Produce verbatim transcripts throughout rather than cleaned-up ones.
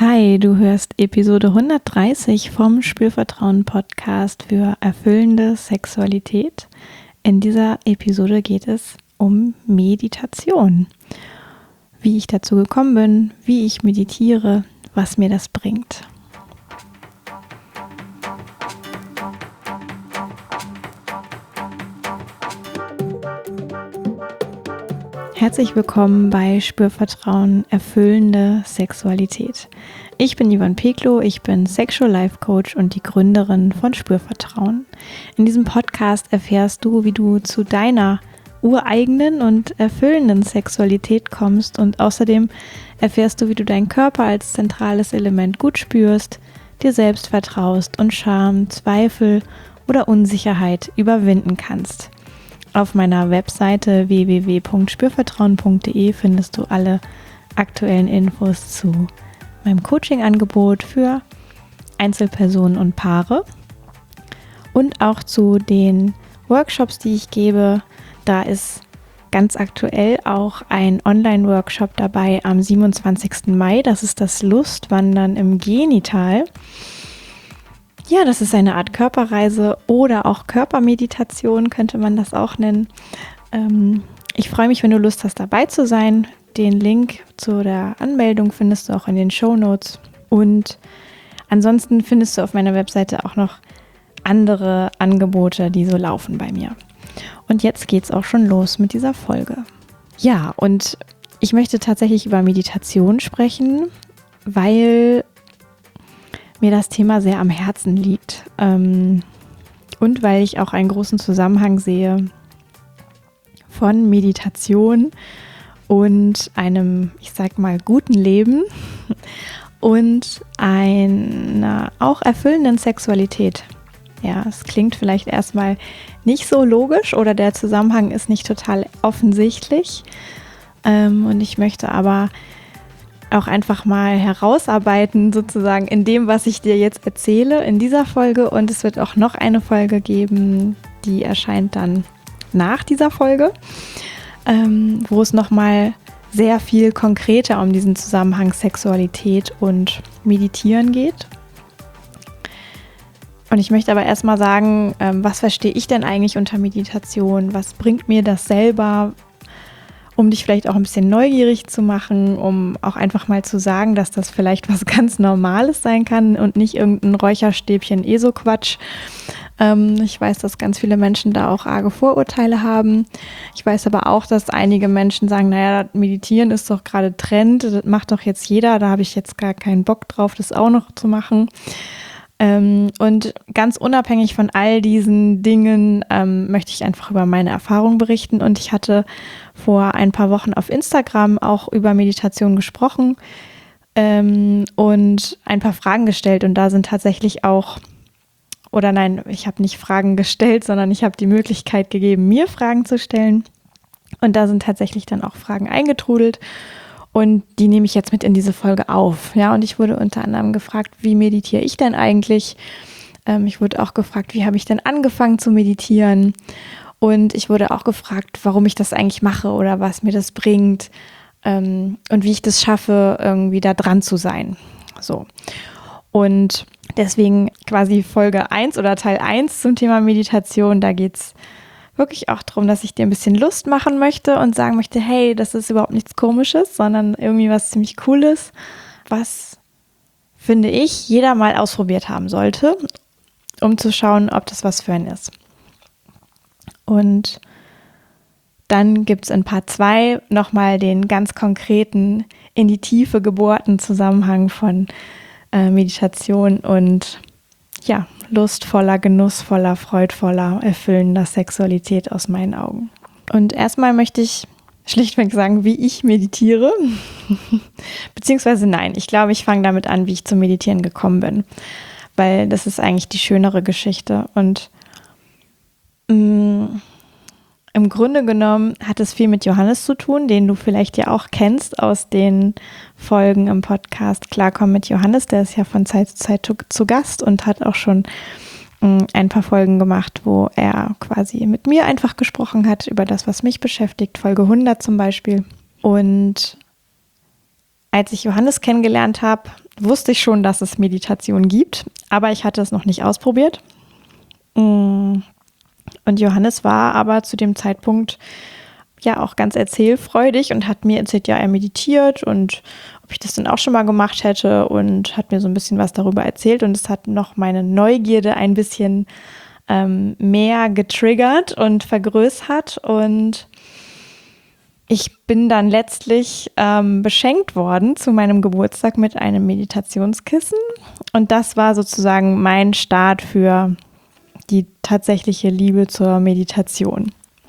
Hi, du hörst Episode hundertdreißig vom Spürvertrauen-Podcast für erfüllende Sexualität. In dieser Episode geht es um Meditation. Wie ich dazu gekommen bin, wie ich meditiere, was mir das bringt. Herzlich willkommen bei Spürvertrauen, erfüllende Sexualität. Ich bin Yvonne Peklo, ich bin Sexual Life Coach und die Gründerin von Spürvertrauen. In diesem Podcast erfährst du, wie du zu deiner ureigenen und erfüllenden Sexualität kommst und außerdem erfährst du, wie du deinen Körper als zentrales Element gut spürst, dir selbst vertraust und Scham, Zweifel oder Unsicherheit überwinden kannst. Auf meiner Webseite w w w punkt spürvertrauen punkt de findest du alle aktuellen Infos zu meinem Coaching-Angebot für Einzelpersonen und Paare und auch zu den Workshops, die ich gebe. Da ist ganz aktuell auch ein Online-Workshop dabei am siebenundzwanzigsten Mai. Das ist das Lustwandern im Genital. Ja, das ist eine Art Körperreise oder auch Körpermeditation, könnte man das auch nennen. Ähm, ich freue mich, wenn du Lust hast, dabei zu sein. Den Link zu der Anmeldung findest du auch in den Shownotes. Und ansonsten findest du auf meiner Webseite auch noch andere Angebote, die so laufen bei mir. Und jetzt geht's auch schon los mit dieser Folge. Ja, und ich möchte tatsächlich über Meditation sprechen, weil mir das Thema sehr am Herzen liegt ähm, und weil ich auch einen großen Zusammenhang sehe von Meditation und einem, ich sag mal, guten Leben und einer auch erfüllenden Sexualität. Ja, es klingt vielleicht erstmal nicht so logisch oder der Zusammenhang ist nicht total offensichtlich ähm, und ich möchte aber auch einfach mal herausarbeiten, sozusagen in dem, was ich dir jetzt erzähle in dieser Folge. Und es wird auch noch eine Folge geben, die erscheint dann nach dieser Folge, ähm, wo es nochmal sehr viel konkreter um diesen Zusammenhang Sexualität und Meditieren geht. Und ich möchte aber erstmal sagen, ähm, was verstehe ich denn eigentlich unter Meditation? Was bringt mir das selber? Um dich vielleicht auch ein bisschen neugierig zu machen, um auch einfach mal zu sagen, dass das vielleicht was ganz Normales sein kann und nicht irgendein Räucherstäbchen ESO-Quatsch. Ähm, ich weiß, dass ganz viele Menschen da auch arge Vorurteile haben. Ich weiß aber auch, dass einige Menschen sagen, naja, Meditieren ist doch gerade Trend, das macht doch jetzt jeder, da habe ich jetzt gar keinen Bock drauf, das auch noch zu machen. Ähm, und ganz unabhängig von all diesen Dingen ähm, möchte ich einfach über meine Erfahrung berichten. Und ich hatte vor ein paar Wochen auf Instagram auch über Meditation gesprochen ähm, und ein paar Fragen gestellt. Und da sind tatsächlich auch, oder nein, ich habe nicht Fragen gestellt, sondern ich habe die Möglichkeit gegeben, mir Fragen zu stellen. Und da sind tatsächlich dann auch Fragen eingetrudelt. Und die nehme ich jetzt mit in diese Folge auf. Ja, und ich wurde unter anderem gefragt, wie meditiere ich denn eigentlich? Ähm, ich wurde auch gefragt, wie habe ich denn angefangen zu meditieren? Und ich wurde auch gefragt, warum ich das eigentlich mache oder was mir das bringt ähm, und wie ich das schaffe, irgendwie da dran zu sein. So. Und deswegen quasi Folge eins oder Teil eins zum Thema Meditation. Da geht es wirklich auch darum, dass ich dir ein bisschen Lust machen möchte und sagen möchte, hey, das ist überhaupt nichts Komisches, sondern irgendwie was ziemlich Cooles, was, finde ich, jeder mal ausprobiert haben sollte, um zu schauen, ob das was für einen ist. Und dann gibt es in Part zwei nochmal den ganz konkreten, in die Tiefe gebohrten Zusammenhang von äh, Meditation und ja, lustvoller, genussvoller, freudvoller, erfüllender Sexualität aus meinen Augen. Und erstmal möchte ich schlichtweg sagen, wie ich meditiere. Beziehungsweise nein, ich glaube, ich fange damit an, wie ich zum Meditieren gekommen bin. Weil das ist eigentlich die schönere Geschichte. Und mh, im Grunde genommen hat es viel mit Johannes zu tun, den du vielleicht ja auch kennst aus den Folgen im Podcast Klarkommen mit Johannes. Der ist ja von Zeit zu Zeit zu, zu Gast und hat auch schon mh, ein paar Folgen gemacht, wo er quasi mit mir einfach gesprochen hat über das, was mich beschäftigt. Folge hundert zum Beispiel. Und als ich Johannes kennengelernt habe, wusste ich schon, dass es Meditation gibt, aber ich hatte es noch nicht ausprobiert. Und Johannes war aber zu dem Zeitpunkt ja auch ganz erzählfreudig und hat mir erzählt, ja, er meditiert und ob ich das dann auch schon mal gemacht hätte und hat mir so ein bisschen was darüber erzählt und es hat noch meine Neugierde ein bisschen ähm, mehr getriggert und vergrößert und ich bin dann letztlich ähm, beschenkt worden zu meinem Geburtstag mit einem Meditationskissen und das war sozusagen mein Start für die tatsächliche Liebe zur Meditation.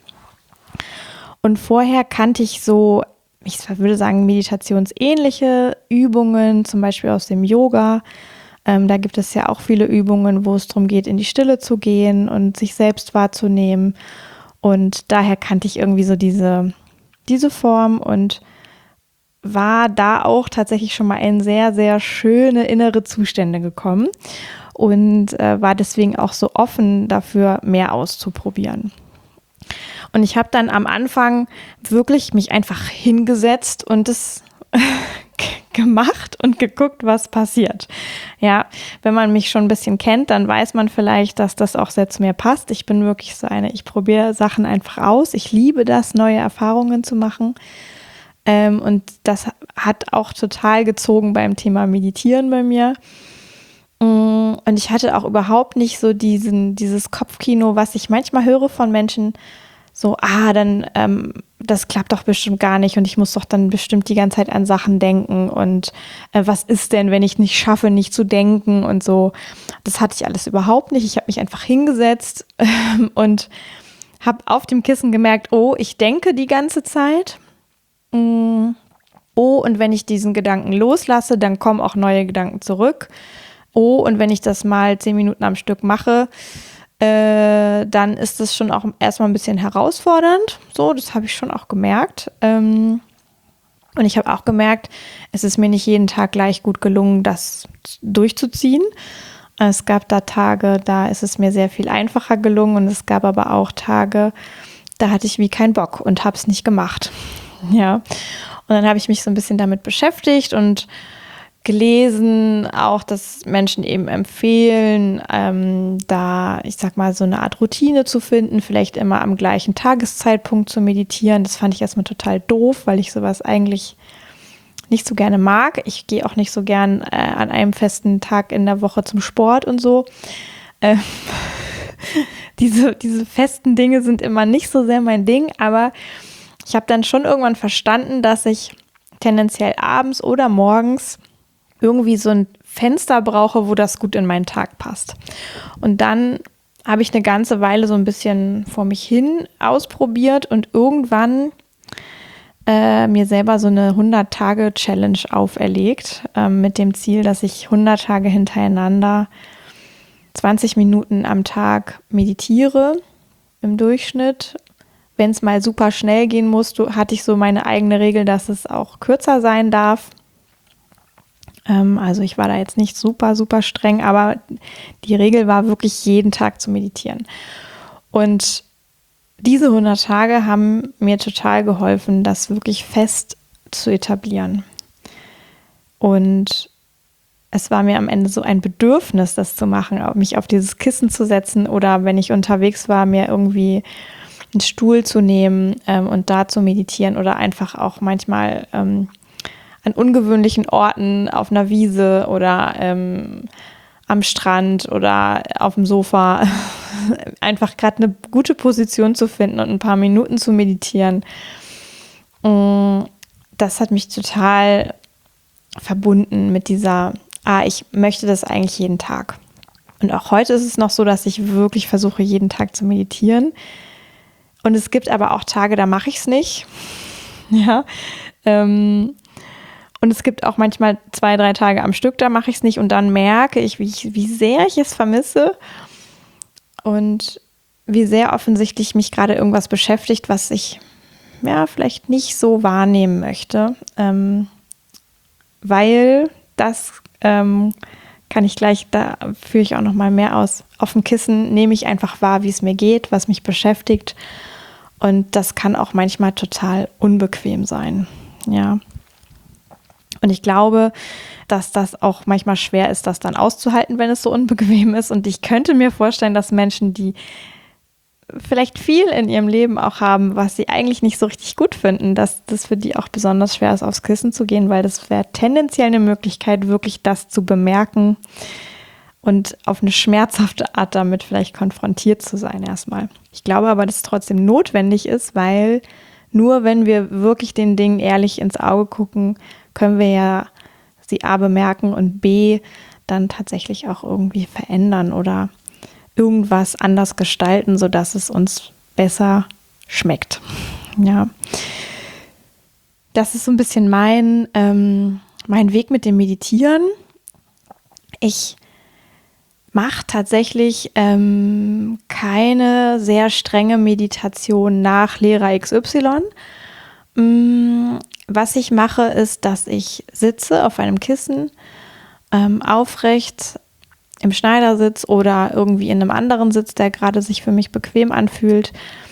Und vorher kannte ich so, ich würde sagen, meditationsähnliche Übungen, zum Beispiel aus dem Yoga. Ähm, da gibt es ja auch viele Übungen, wo es darum geht, in die Stille zu gehen und sich selbst wahrzunehmen. Und daher kannte ich irgendwie so diese, diese Form und war da auch tatsächlich schon mal in sehr, sehr schöne innere Zustände gekommen und äh, war deswegen auch so offen dafür, mehr auszuprobieren. Und ich habe dann am Anfang wirklich mich einfach hingesetzt und es gemacht und geguckt, was passiert. Ja, wenn man mich schon ein bisschen kennt, dann weiß man vielleicht, dass das auch sehr zu mir passt. Ich bin wirklich so eine, ich probiere Sachen einfach aus. Ich liebe das, neue Erfahrungen zu machen. Ähm, und das hat auch total gezogen beim Thema Meditieren bei mir. Und ich hatte auch überhaupt nicht so diesen, dieses Kopfkino, was ich manchmal höre von Menschen, so, ah, dann, ähm, das klappt doch bestimmt gar nicht und ich muss doch dann bestimmt die ganze Zeit an Sachen denken und äh, was ist denn, wenn ich nicht schaffe, nicht zu denken und so. Das hatte ich alles überhaupt nicht. Ich habe mich einfach hingesetzt ähm, und habe auf dem Kissen gemerkt, oh, ich denke die ganze Zeit. Mm, oh, und wenn ich diesen Gedanken loslasse, dann kommen auch neue Gedanken zurück. Oh, und wenn ich das mal zehn Minuten am Stück mache, Äh, dann ist das schon auch erstmal ein bisschen herausfordernd. So, das habe ich schon auch gemerkt. Ähm, und ich habe auch gemerkt, es ist mir nicht jeden Tag gleich gut gelungen, das durchzuziehen. Es gab da Tage, da ist es mir sehr viel einfacher gelungen und es gab aber auch Tage, da hatte ich wie keinen Bock und habe es nicht gemacht. Ja, und dann habe ich mich so ein bisschen damit beschäftigt und gelesen, auch, dass Menschen eben empfehlen, ähm, da, ich sag mal, so eine Art Routine zu finden, vielleicht immer am gleichen Tageszeitpunkt zu meditieren. Das fand ich erstmal total doof, weil ich sowas eigentlich nicht so gerne mag. Ich gehe auch nicht so gern äh, an einem festen Tag in der Woche zum Sport und so. Äh, diese, diese festen Dinge sind immer nicht so sehr mein Ding, aber ich habe dann schon irgendwann verstanden, dass ich tendenziell abends oder morgens irgendwie so ein Fenster brauche, wo das gut in meinen Tag passt. Und dann habe ich eine ganze Weile so ein bisschen vor mich hin ausprobiert und irgendwann äh, mir selber so eine hundert-Tage-Challenge auferlegt, äh, mit dem Ziel, dass ich hundert Tage hintereinander zwanzig Minuten am Tag meditiere im Durchschnitt. Wenn es mal super schnell gehen muss, hatte ich so meine eigene Regel, dass es auch kürzer sein darf. Also ich war da jetzt nicht super, super streng, aber die Regel war wirklich jeden Tag zu meditieren. Und diese hundert Tage haben mir total geholfen, das wirklich fest zu etablieren. Und es war mir am Ende so ein Bedürfnis, das zu machen, mich auf dieses Kissen zu setzen oder wenn ich unterwegs war, mir irgendwie einen Stuhl zu nehmen ähm, und da zu meditieren oder einfach auch manchmal ähm, an ungewöhnlichen Orten auf einer Wiese oder ähm, am Strand oder auf dem Sofa einfach gerade eine gute Position zu finden und ein paar Minuten zu meditieren. Das hat mich total verbunden mit dieser, ah, ich möchte das eigentlich jeden Tag. Und auch heute ist es noch so, dass ich wirklich versuche, jeden Tag zu meditieren. Und es gibt aber auch Tage, da mache ich es nicht. Ja, ähm, Und es gibt auch manchmal zwei, drei Tage am Stück, da mache ich es nicht und dann merke ich, wie, ich, wie sehr ich es vermisse und wie sehr offensichtlich mich gerade irgendwas beschäftigt, was ich ja vielleicht nicht so wahrnehmen möchte, ähm, weil das ähm, kann ich gleich, da führe ich auch noch mal mehr aus. Auf dem Kissen nehme ich einfach wahr, wie es mir geht, was mich beschäftigt und das kann auch manchmal total unbequem sein, ja. Und ich glaube, dass das auch manchmal schwer ist, das dann auszuhalten, wenn es so unbequem ist. Und ich könnte mir vorstellen, dass Menschen, die vielleicht viel in ihrem Leben auch haben, was sie eigentlich nicht so richtig gut finden, dass das für die auch besonders schwer ist, aufs Kissen zu gehen, weil das wäre tendenziell eine Möglichkeit, wirklich das zu bemerken und auf eine schmerzhafte Art damit vielleicht konfrontiert zu sein erstmal. Ich glaube aber, dass es trotzdem notwendig ist, weil nur wenn wir wirklich den Dingen ehrlich ins Auge gucken, können wir ja sie A bemerken und B dann tatsächlich auch irgendwie verändern oder irgendwas anders gestalten, sodass es uns besser schmeckt. Ja, das ist so ein bisschen mein, ähm, mein Weg mit dem Meditieren. Ich mache tatsächlich ähm, keine sehr strenge Meditation nach Lehrer X Y. Mm, was ich mache, ist, dass ich sitze auf einem Kissen, ähm, aufrecht, im Schneidersitz oder irgendwie in einem anderen Sitz, der gerade sich für mich bequem anfühlt.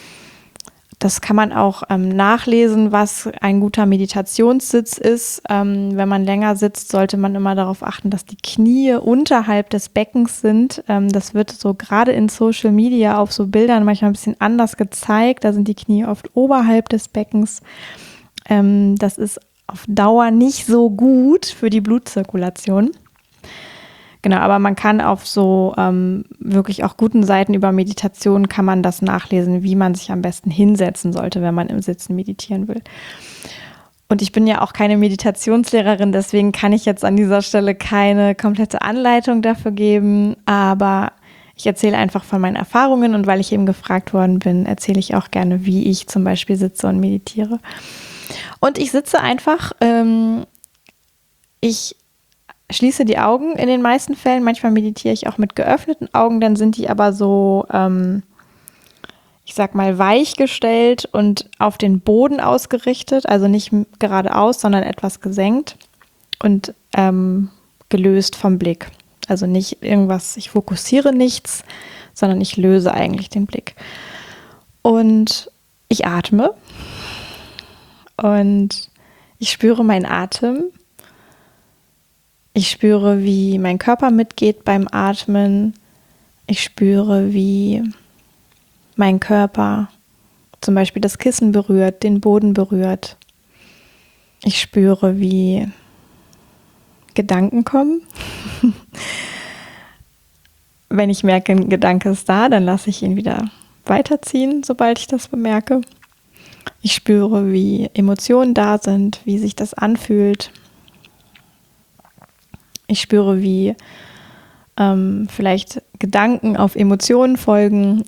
Das kann man auch ähm, nachlesen, was ein guter Meditationssitz ist. Ähm, wenn man länger sitzt, sollte man immer darauf achten, dass die Knie unterhalb des Beckens sind. Ähm, das wird so gerade in Social Media auf so Bildern manchmal ein bisschen anders gezeigt. Da sind die Knie oft oberhalb des Beckens. Ähm, das ist auf Dauer nicht so gut für die Blutzirkulation. Genau, aber man kann auf so ähm, wirklich auch guten Seiten über Meditation kann man das nachlesen, wie man sich am besten hinsetzen sollte, wenn man im Sitzen meditieren will. Und ich bin ja auch keine Meditationslehrerin, deswegen kann ich jetzt an dieser Stelle keine komplette Anleitung dafür geben, aber ich erzähle einfach von meinen Erfahrungen und weil ich eben gefragt worden bin, erzähle ich auch gerne, wie ich zum Beispiel sitze und meditiere. Und ich sitze einfach, ähm, ich schließe die Augen in den meisten Fällen. Manchmal meditiere ich auch mit geöffneten Augen, dann sind die aber so, ähm, ich sag mal, weich gestellt und auf den Boden ausgerichtet, also nicht geradeaus, sondern etwas gesenkt und ähm, gelöst vom Blick. Also nicht irgendwas, ich fokussiere nichts, sondern ich löse eigentlich den Blick. Und ich atme und ich spüre meinen Atem. Ich spüre, wie mein Körper mitgeht beim Atmen. Ich spüre, wie mein Körper zum Beispiel das Kissen berührt, den Boden berührt. Ich spüre, wie Gedanken kommen. Wenn ich merke, ein Gedanke ist da, dann lasse ich ihn wieder weiterziehen, sobald ich das bemerke. Ich spüre, wie Emotionen da sind, wie sich das anfühlt. Ich spüre, wie ähm, vielleicht Gedanken auf Emotionen folgen.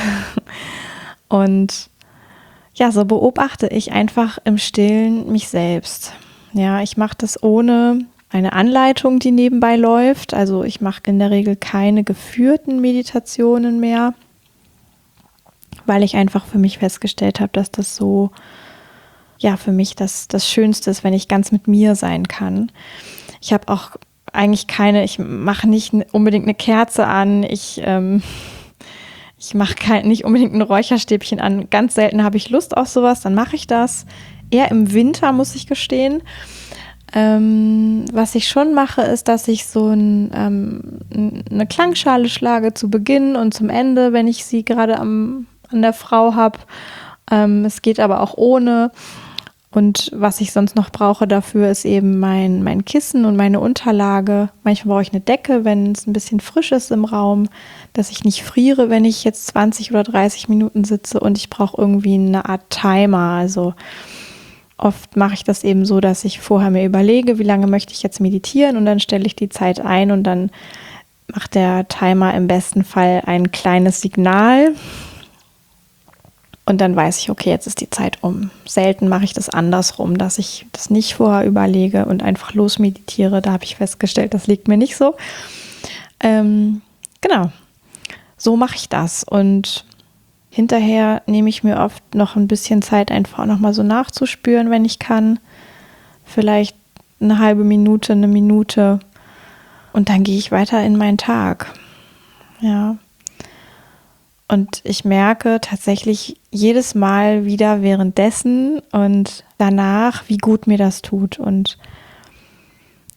Und ja, so beobachte ich einfach im Stillen mich selbst. Ja, ich mache das ohne eine Anleitung, die nebenbei läuft. Also ich mache in der Regel keine geführten Meditationen mehr, weil ich einfach für mich festgestellt habe, dass das so, ja, für mich das, das Schönste ist, wenn ich ganz mit mir sein kann. Ich habe auch eigentlich keine, ich mache nicht unbedingt eine Kerze an, ich, ähm, ich mache kein, nicht unbedingt ein Räucherstäbchen an. Ganz selten habe ich Lust auf sowas, dann mache ich das. Eher im Winter, muss ich gestehen. Ähm, was ich schon mache, ist, dass ich so ein, ähm, eine Klangschale schlage zu Beginn und zum Ende, wenn ich sie gerade am, an der Frau habe. Ähm, es geht aber auch ohne. Und was ich sonst noch brauche dafür, ist eben mein, mein Kissen und meine Unterlage. Manchmal brauche ich eine Decke, wenn es ein bisschen frisch ist im Raum, dass ich nicht friere, wenn ich jetzt zwanzig oder dreißig Minuten sitze. Und ich brauche irgendwie eine Art Timer. Also oft mache ich das eben so, dass ich vorher mir überlege, wie lange möchte ich jetzt meditieren und dann stelle ich die Zeit ein und dann macht der Timer im besten Fall ein kleines Signal. Und dann weiß ich, okay, jetzt ist die Zeit um. Selten mache ich das andersrum, dass ich das nicht vorher überlege und einfach losmeditiere. Da habe ich festgestellt, das liegt mir nicht so. Ähm, genau, so mache ich das. Und hinterher nehme ich mir oft noch ein bisschen Zeit, einfach nochmal so nachzuspüren, wenn ich kann. Vielleicht eine halbe Minute, eine Minute. Und dann gehe ich weiter in meinen Tag. Ja. Und ich merke tatsächlich jedes Mal wieder währenddessen und danach, wie gut mir das tut. Und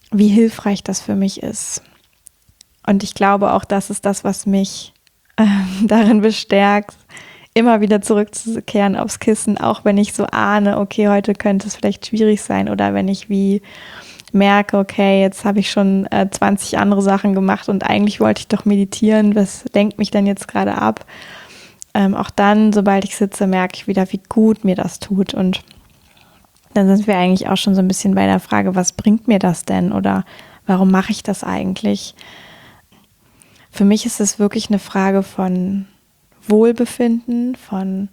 wie hilfreich das für mich ist. Und ich glaube auch, das ist das, was mich äh, darin bestärkt, immer wieder zurückzukehren aufs Kissen, auch wenn ich so ahne, okay, heute könnte es vielleicht schwierig sein, oder wenn ich wie merke, okay, jetzt habe ich schon äh, zwanzig andere Sachen gemacht und eigentlich wollte ich doch meditieren, was lenkt mich denn jetzt gerade ab? Ähm, auch dann, sobald ich sitze, merke ich wieder, wie gut mir das tut. Und dann sind wir eigentlich auch schon so ein bisschen bei der Frage, was bringt mir das denn oder warum mache ich das eigentlich? Für mich ist es wirklich eine Frage von Wohlbefinden, von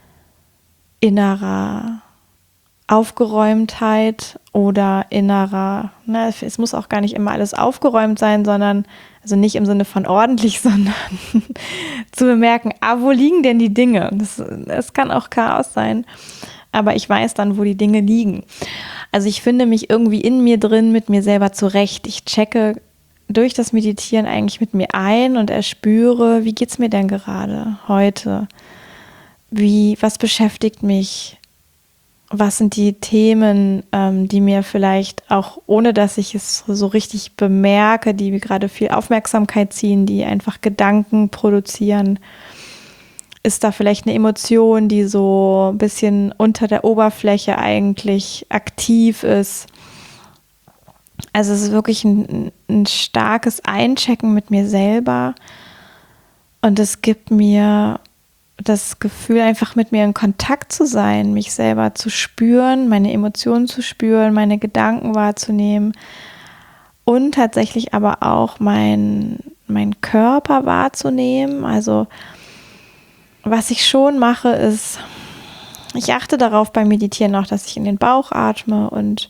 innerer Aufgeräumtheit oder innerer, ne, es muss auch gar nicht immer alles aufgeräumt sein, sondern, also nicht im Sinne von ordentlich, sondern zu bemerken, ah, wo liegen denn die Dinge? Das, das kann auch Chaos sein, aber ich weiß dann, wo die Dinge liegen. Also ich finde mich irgendwie in mir drin, mit mir selber zurecht. Ich checke durch das Meditieren eigentlich mit mir ein und erspüre, wie geht's mir denn gerade heute? Wie, was beschäftigt mich? Was sind die Themen, ähm, die mir vielleicht auch, ohne dass ich es so richtig bemerke, die mir gerade viel Aufmerksamkeit ziehen, die einfach Gedanken produzieren? Ist da vielleicht eine Emotion, die so ein bisschen unter der Oberfläche eigentlich aktiv ist? Also es ist wirklich ein, ein starkes Einchecken mit mir selber, und es gibt mir das Gefühl, einfach mit mir in Kontakt zu sein, mich selber zu spüren, meine Emotionen zu spüren, meine Gedanken wahrzunehmen und tatsächlich aber auch mein, mein Körper wahrzunehmen. Also was ich schon mache, ist, ich achte darauf beim Meditieren auch, dass ich in den Bauch atme, und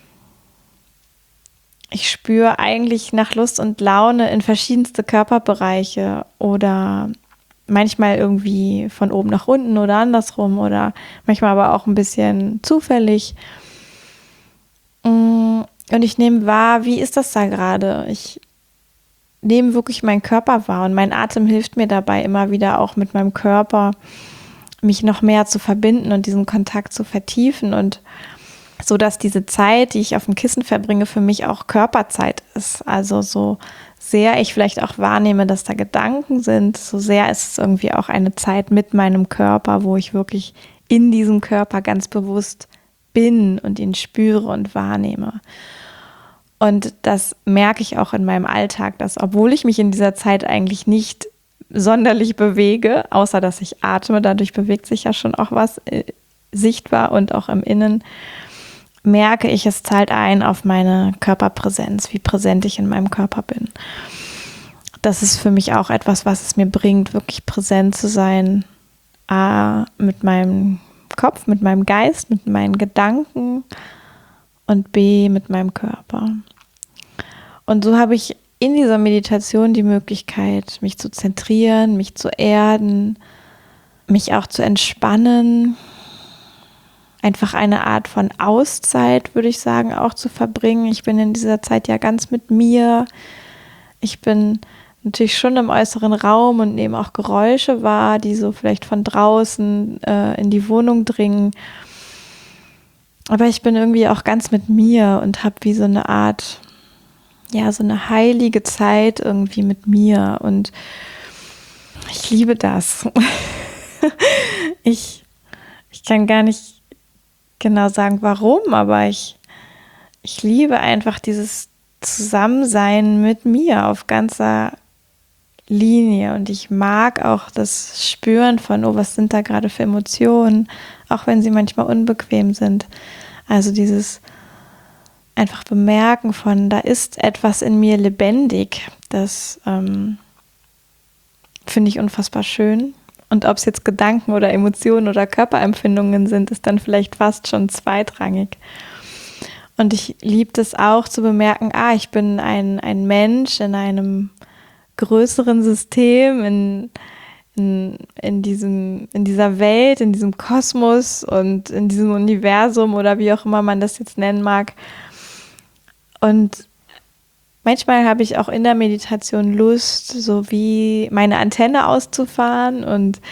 ich spüre eigentlich nach Lust und Laune in verschiedenste Körperbereiche oder manchmal irgendwie von oben nach unten oder andersrum oder manchmal aber auch ein bisschen zufällig. Und ich nehme wahr, wie ist das da gerade? Ich nehme wirklich meinen Körper wahr, und mein Atem hilft mir dabei, immer wieder auch mit meinem Körper mich noch mehr zu verbinden und diesen Kontakt zu vertiefen, und so, dass diese Zeit, die ich auf dem Kissen verbringe, für mich auch Körperzeit ist. Also so sehr ich vielleicht auch wahrnehme, dass da Gedanken sind, so sehr ist es irgendwie auch eine Zeit mit meinem Körper, wo ich wirklich in diesem Körper ganz bewusst bin und ihn spüre und wahrnehme. Und das merke ich auch in meinem Alltag, dass, obwohl ich mich in dieser Zeit eigentlich nicht sonderlich bewege, außer dass ich atme, dadurch bewegt sich ja schon auch was äh, sichtbar und auch im Innen, merke ich, es zahlt ein auf meine Körperpräsenz, wie präsent ich in meinem Körper bin. Das ist für mich auch etwas, was es mir bringt, wirklich präsent zu sein, A, mit meinem Kopf, mit meinem Geist, mit meinen Gedanken, und B, mit meinem Körper. Und so habe ich in dieser Meditation die Möglichkeit, mich zu zentrieren, mich zu erden, mich auch zu entspannen, einfach eine Art von Auszeit, würde ich sagen, auch zu verbringen. Ich bin in dieser Zeit ja ganz mit mir. Ich bin natürlich schon im äußeren Raum und nehme auch Geräusche wahr, die so vielleicht von draußen äh, in die Wohnung dringen. Aber ich bin irgendwie auch ganz mit mir und habe wie so eine Art, ja, so eine heilige Zeit irgendwie mit mir. Und ich liebe das. ich, ich kann gar nicht genau sagen, warum, aber ich, ich liebe einfach dieses Zusammensein mit mir auf ganzer Linie, und ich mag auch das Spüren von, oh, was sind da gerade für Emotionen, auch wenn sie manchmal unbequem sind. Also dieses einfach Bemerken von, da ist etwas in mir lebendig, das ähm, finde ich unfassbar schön. Und ob es jetzt Gedanken oder Emotionen oder Körperempfindungen sind, ist dann vielleicht fast schon zweitrangig. Und ich liebe es auch zu bemerken, ah, ich bin ein, ein Mensch in einem größeren System, in, in, in, diesem, in dieser Welt, in diesem Kosmos und in diesem Universum oder wie auch immer man das jetzt nennen mag. Und manchmal habe ich auch in der Meditation Lust, so wie meine Antenne auszufahren und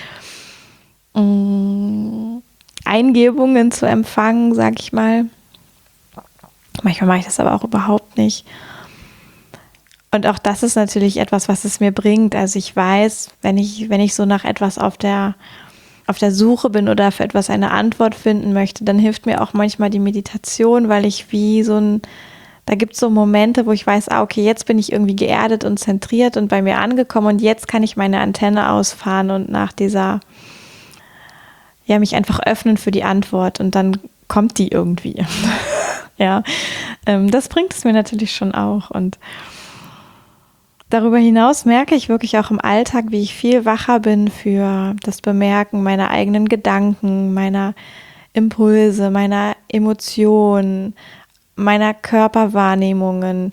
mh, Eingebungen zu empfangen, sag ich mal. Manchmal mache ich das aber auch überhaupt nicht. Und auch das ist natürlich etwas, was es mir bringt. Also ich weiß, wenn ich, wenn ich so nach etwas auf der, auf der Suche bin oder für etwas eine Antwort finden möchte, dann hilft mir auch manchmal die Meditation, weil ich wie so ein, da gibt es so Momente, wo ich weiß, ah, okay, jetzt bin ich irgendwie geerdet und zentriert und bei mir angekommen und jetzt kann ich meine Antenne ausfahren und nach dieser, ja, mich einfach öffnen für die Antwort und dann kommt die irgendwie. Ja, ähm, das bringt es mir natürlich schon auch. Und darüber hinaus merke ich wirklich auch im Alltag, wie ich viel wacher bin für das Bemerken meiner eigenen Gedanken, meiner Impulse, meiner Emotionen, meiner Körperwahrnehmungen.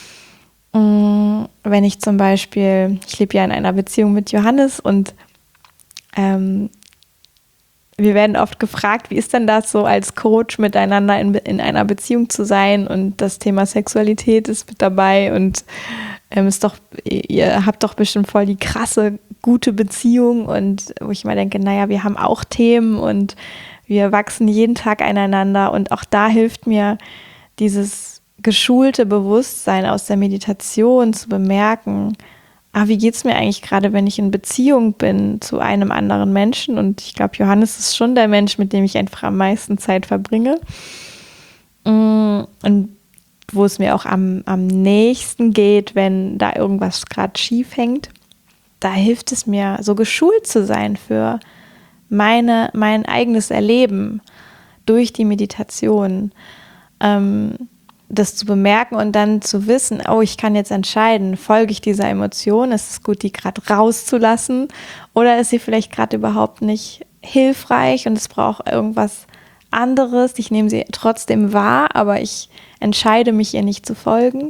Wenn ich zum Beispiel, ich lebe ja in einer Beziehung mit Johannes und ähm, wir werden oft gefragt, wie ist denn das so als Coach miteinander in, in einer Beziehung zu sein, und das Thema Sexualität ist mit dabei und ähm, ist doch, ihr habt doch bestimmt voll die krasse, gute Beziehung, und wo ich mal denke, naja, wir haben auch Themen und wir wachsen jeden Tag aneinander, und auch da hilft mir dieses geschulte Bewusstsein aus der Meditation zu bemerken, ah, wie geht es mir eigentlich gerade, wenn ich in Beziehung bin zu einem anderen Menschen? Und ich glaube, Johannes ist schon der Mensch, mit dem ich einfach am meisten Zeit verbringe. Und wo es mir auch am, am nächsten geht, wenn da irgendwas gerade schief hängt. Da hilft es mir, so geschult zu sein für meine, mein eigenes Erleben durch die Meditation. Ähm, das zu bemerken und dann zu wissen, oh, ich kann jetzt entscheiden, folge ich dieser Emotion, ist es gut, die gerade rauszulassen, oder ist sie vielleicht gerade überhaupt nicht hilfreich und es braucht irgendwas anderes, ich nehme sie trotzdem wahr, aber ich entscheide mich, ihr nicht zu folgen.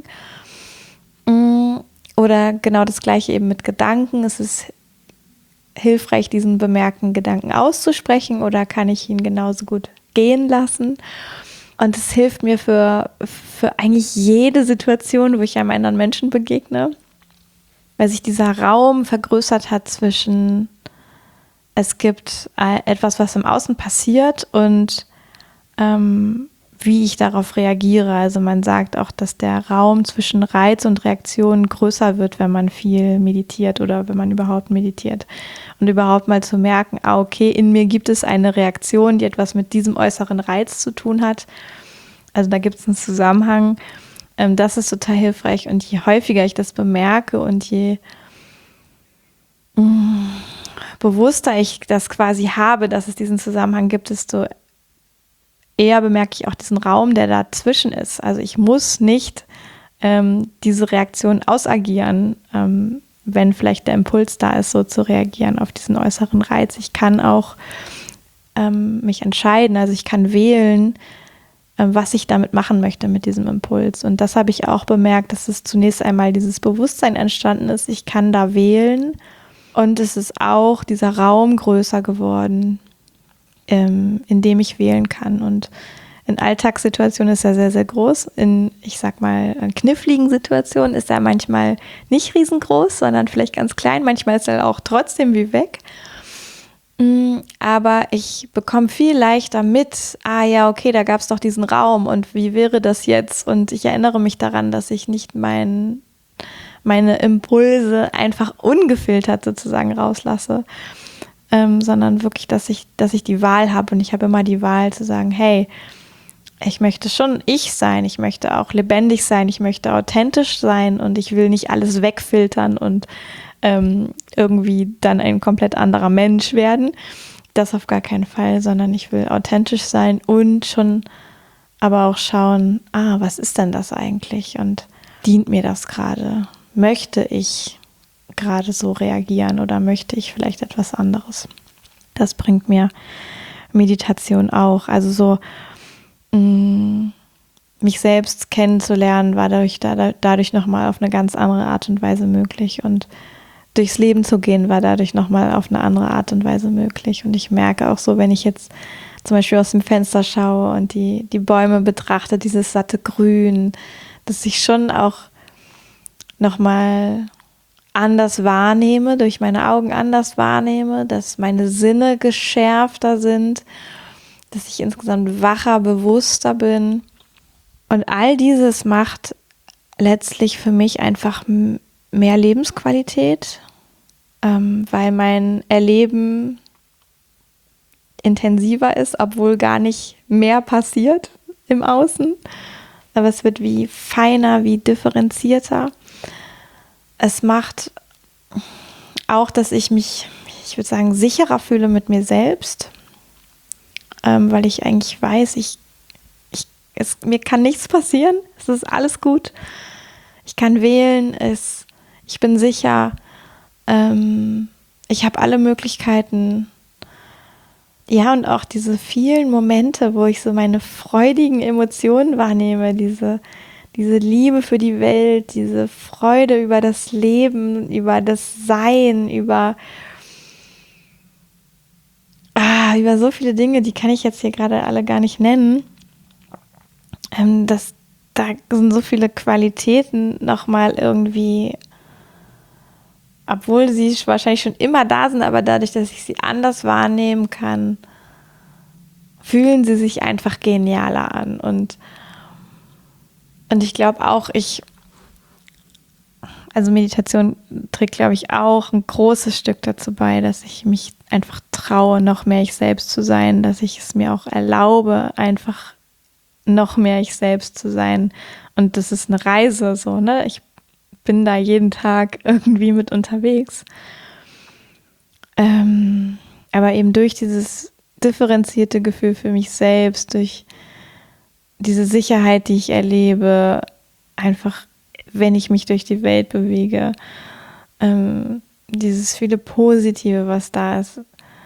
Oder genau das Gleiche eben mit Gedanken, ist es hilfreich, diesen bemerkten Gedanken auszusprechen, oder kann ich ihn genauso gut gehen lassen? Und es hilft mir für, für eigentlich jede Situation, wo ich einem anderen Menschen begegne, weil sich dieser Raum vergrößert hat zwischen, es gibt etwas, was im Außen passiert, und ähm, wie ich darauf reagiere. Also man sagt auch, dass der Raum zwischen Reiz und Reaktion größer wird, wenn man viel meditiert oder wenn man überhaupt meditiert. Und überhaupt mal zu merken, ah, okay, in mir gibt es eine Reaktion, die etwas mit diesem äußeren Reiz zu tun hat. Also da gibt es einen Zusammenhang. Ähm, das ist total hilfreich. Und je häufiger ich das bemerke und je mh, bewusster ich das quasi habe, dass es diesen Zusammenhang gibt, desto eher bemerke ich auch diesen Raum, der dazwischen ist. Also ich muss nicht ähm, diese Reaktion ausagieren, ähm, wenn vielleicht der Impuls da ist, so zu reagieren auf diesen äußeren Reiz. Ich kann auch ähm, mich entscheiden, also ich kann wählen, ähm, was ich damit machen möchte mit diesem Impuls. Und das habe ich auch bemerkt, dass es zunächst einmal dieses Bewusstsein entstanden ist, ich kann da wählen, und es ist auch dieser Raum größer geworden, ähm, in dem ich wählen kann. Und in Alltagssituationen ist er sehr, sehr groß. In, ich sag mal, kniffligen Situationen ist er manchmal nicht riesengroß, sondern vielleicht ganz klein. Manchmal ist er auch trotzdem wie weg. Aber ich bekomme viel leichter mit, ah ja, okay, da gab es doch diesen Raum und wie wäre das jetzt? Und ich erinnere mich daran, dass ich nicht mein, meine Impulse einfach ungefiltert sozusagen rauslasse, ähm, sondern wirklich, dass ich, dass ich die Wahl habe, und ich habe immer die Wahl zu sagen, hey, ich möchte schon ich sein, ich möchte auch lebendig sein, ich möchte authentisch sein, und ich will nicht alles wegfiltern und ähm, irgendwie dann ein komplett anderer Mensch werden. Das auf gar keinen Fall, sondern ich will authentisch sein und schon aber auch schauen, ah, was ist denn das eigentlich und dient mir das gerade? Möchte ich gerade so reagieren oder möchte ich vielleicht etwas anderes? Das bringt mir Meditation auch. Also so mh, mich selbst kennenzulernen, war dadurch, da, dadurch nochmal auf eine ganz andere Art und Weise möglich, und durchs Leben zu gehen war dadurch nochmal auf eine andere Art und Weise möglich. Und ich merke auch so, wenn ich jetzt zum Beispiel aus dem Fenster schaue und die, die Bäume betrachte, dieses satte Grün, dass ich schon auch nochmal anders wahrnehme, durch meine Augen anders wahrnehme, dass meine Sinne geschärfter sind, dass ich insgesamt wacher, bewusster bin. Und all dieses macht letztlich für mich einfach m- mehr Lebensqualität, ähm, weil mein Erleben intensiver ist, obwohl gar nicht mehr passiert im Außen. Aber es wird wie feiner, wie differenzierter. Es macht auch, dass ich mich, ich würde sagen, sicherer fühle mit mir selbst, ähm, weil ich eigentlich weiß, ich, ich, es, mir kann nichts passieren, es ist alles gut. Ich kann wählen, es, ich bin sicher, ähm, ich habe alle Möglichkeiten. Ja, und auch diese vielen Momente, wo ich so meine freudigen Emotionen wahrnehme, diese, diese Liebe für die Welt, diese Freude über das Leben, über das Sein, über, ah, über so viele Dinge, die kann ich jetzt hier gerade alle gar nicht nennen. Ähm, das, da sind so viele Qualitäten nochmal irgendwie, obwohl sie wahrscheinlich schon immer da sind, aber dadurch, dass ich sie anders wahrnehmen kann, fühlen sie sich einfach genialer an. Und, und ich glaube auch, ich, also Meditation trägt, glaube ich, auch ein großes Stück dazu bei, dass ich mich einfach traue, noch mehr ich selbst zu sein, dass ich es mir auch erlaube, einfach noch mehr ich selbst zu sein. Und das ist eine Reise, so, ne? Ich bin da jeden Tag irgendwie mit unterwegs. Ähm, aber eben durch dieses differenzierte Gefühl für mich selbst, durch diese Sicherheit, die ich erlebe, einfach, wenn ich mich durch die Welt bewege, ähm, dieses viele Positive, was da ist,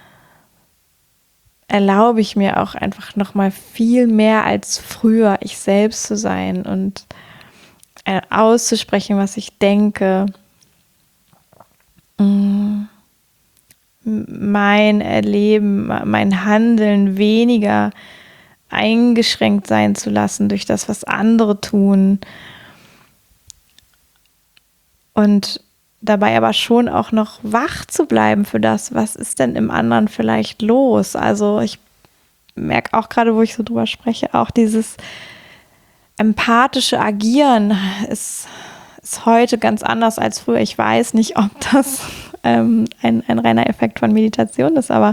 erlaube ich mir auch einfach nochmal viel mehr als früher ich selbst zu sein und äh, auszusprechen, was ich denke. Mm. Mein Erleben, mein Handeln weniger eingeschränkt sein zu lassen durch das, was andere tun. Und dabei aber schon auch noch wach zu bleiben für das, was ist denn im anderen vielleicht los. Also ich merke auch gerade, wo ich so drüber spreche, auch dieses empathische Agieren ist, ist heute ganz anders als früher. Ich weiß nicht, ob das ähm, ein, ein reiner Effekt von Meditation ist, aber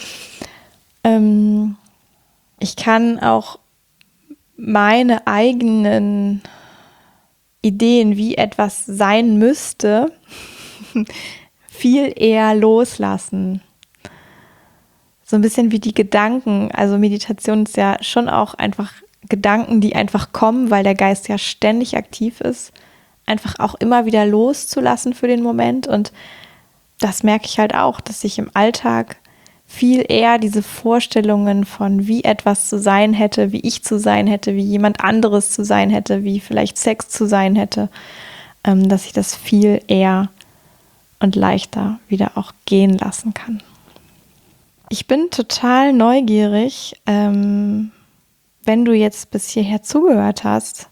ähm, ich kann auch meine eigenen Ideen, wie etwas sein müsste, viel eher loslassen. So ein bisschen wie die Gedanken. Also Meditation ist ja schon auch einfach Gedanken, die einfach kommen, weil der Geist ja ständig aktiv ist, einfach auch immer wieder loszulassen für den Moment. Und das merke ich halt auch, dass ich im Alltag viel eher diese Vorstellungen von, wie etwas zu sein hätte, wie ich zu sein hätte, wie jemand anderes zu sein hätte, wie vielleicht Sex zu sein hätte, ähm, dass ich das viel eher und leichter wieder auch gehen lassen kann. Ich bin total neugierig, ähm, wenn du jetzt bis hierher zugehört hast,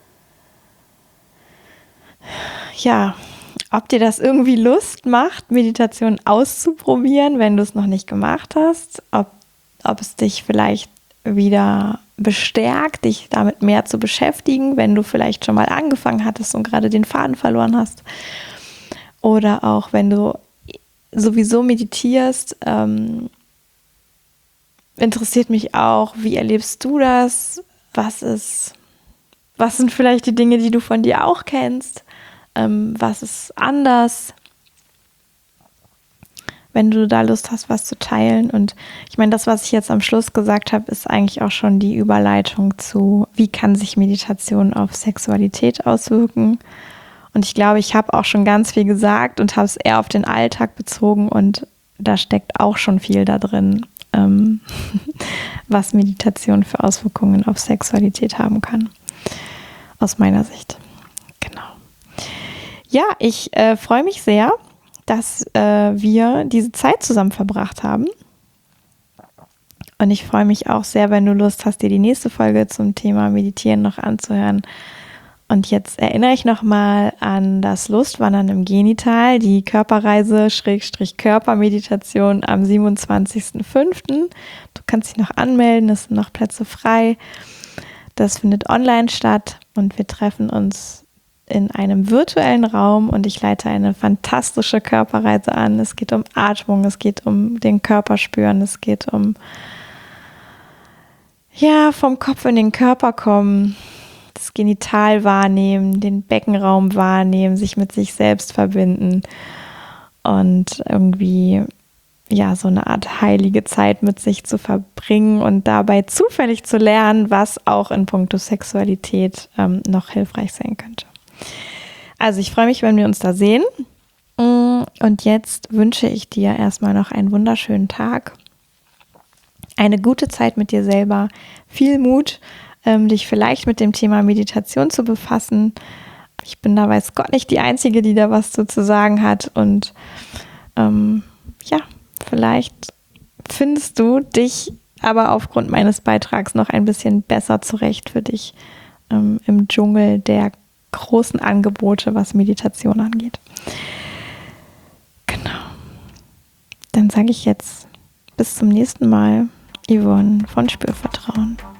ja, ob dir das irgendwie Lust macht, Meditation auszuprobieren, wenn du es noch nicht gemacht hast, ob, ob es dich vielleicht wieder bestärkt, dich damit mehr zu beschäftigen, wenn du vielleicht schon mal angefangen hattest und gerade den Faden verloren hast. Oder auch, wenn du sowieso meditierst, ähm, interessiert mich auch, wie erlebst du das? Was ist, was sind vielleicht die Dinge, die du von dir auch kennst? Ähm, was ist anders? Wenn du da Lust hast, was zu teilen. Und ich meine, das, was ich jetzt am Schluss gesagt habe, ist eigentlich auch schon die Überleitung zu, wie kann sich Meditation auf Sexualität auswirken? Und ich glaube, ich habe auch schon ganz viel gesagt und habe es eher auf den Alltag bezogen und da steckt auch schon viel da drin, ähm, was Meditation für Auswirkungen auf Sexualität haben kann, aus meiner Sicht. Genau. Ja, ich äh, freue mich sehr, dass äh, wir diese Zeit zusammen verbracht haben. Und ich freue mich auch sehr, wenn du Lust hast, dir die nächste Folge zum Thema Meditieren noch anzuhören. Und jetzt erinnere ich nochmal an das Lustwandern im Genital, die Körperreise Schrägstrich Körpermeditation am siebenundzwanzigsten fünften Du kannst dich noch anmelden, es sind noch Plätze frei. Das findet online statt und wir treffen uns in einem virtuellen Raum und ich leite eine fantastische Körperreise an. Es geht um Atmung, es geht um den Körper spüren, es geht um ja, vom Kopf in den Körper kommen, das Genital wahrnehmen, den Beckenraum wahrnehmen, sich mit sich selbst verbinden und irgendwie ja so eine Art heilige Zeit mit sich zu verbringen und dabei zufällig zu lernen, was auch in puncto Sexualität ähm, noch hilfreich sein könnte. Also ich freue mich, wenn wir uns da sehen. Und jetzt wünsche ich dir erstmal noch einen wunderschönen Tag, eine gute Zeit mit dir selber, viel Mut, ähm, dich vielleicht mit dem Thema Meditation zu befassen. Ich bin da, weiß Gott, nicht die Einzige, die da was zu sagen hat. Und ähm, ja, vielleicht findest du dich aber aufgrund meines Beitrags noch ein bisschen besser zurecht für dich ähm, im Dschungel der großen Angebote, was Meditation angeht. Genau. Dann sage ich jetzt bis zum nächsten Mal, Yvonne von Spürvertrauen.